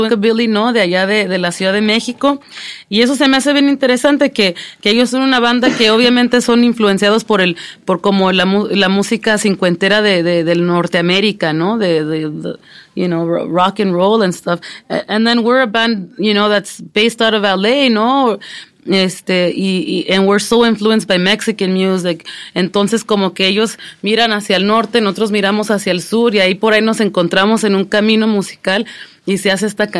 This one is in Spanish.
Billy, ¿no? De allá de la Ciudad de México. Y eso se me hace bien interesante que ellos son una banda que obviamente son influenciados por como la música cincuentera del Norteamérica, ¿no? You know, rock and roll and stuff. And then we're a band, you know, that's based out of LA, ¿no? And we're so influenced by Mexican music. Entonces como que ellos miran hacia el norte, nosotros miramos hacia el sur y ahí por ahí nos encontramos en un camino musical y se hace esta canción.